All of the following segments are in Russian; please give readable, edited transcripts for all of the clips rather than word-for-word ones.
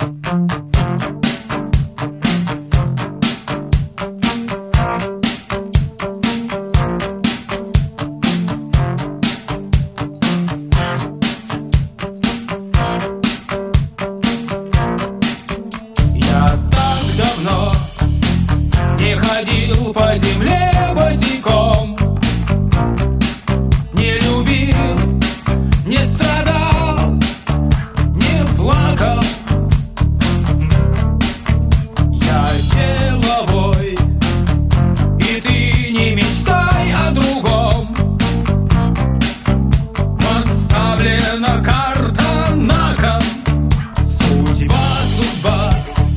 Не ходил по земле босиком, не любил, не страдал, не плакал. Я деловой, и ты не мечтай о другом. Поставлена карта на кон, судьба.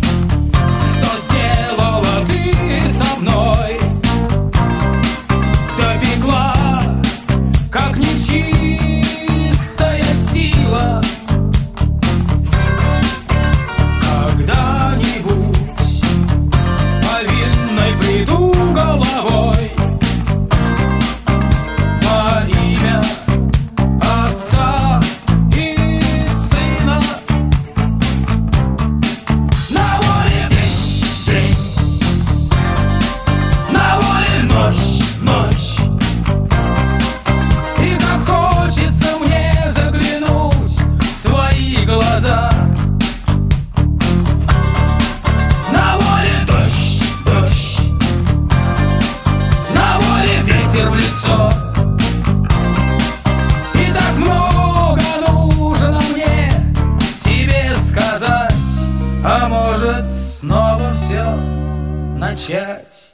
Со мной допекла, как нечистая сила. Когда-нибудь с повинной приду головой во имя Отца и Сына. На воле день, ночь. И как хочется мне заглянуть в твои глаза. На воле дождь, на воле ветер в лицо. И так много нужно мне тебе сказать, а может снова все начать.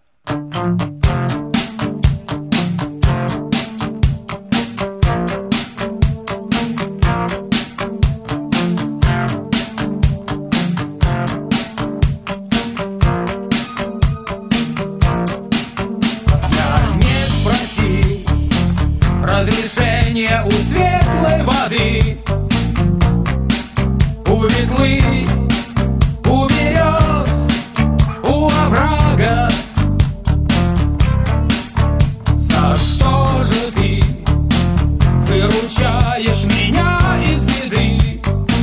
Разрешение у светлой воды, у ветлы, у берез, у оврага. За что же ты выручаешь меня из беды?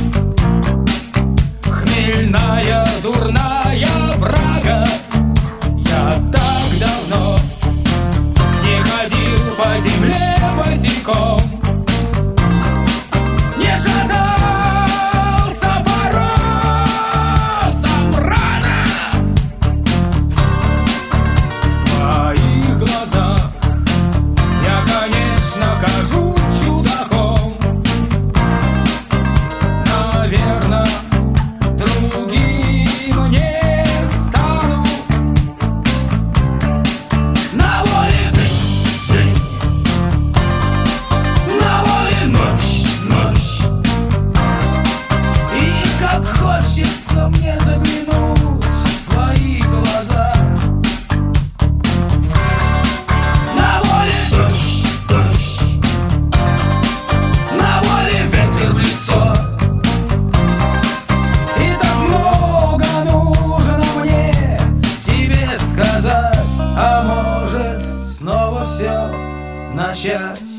Хмельная, дурная брага. Я так давно не ходил по земле босиком, не шатался по росам рана. В твоих глазах я, конечно, кажусь чудаком. Наверно, другим не стану. На воле день, на воле ночь. И как хочется мне заглянуть в твои глаза. На воле дождь, на воле ветер в лицо. И так много нужно мне тебе сказать, а может снова все начать.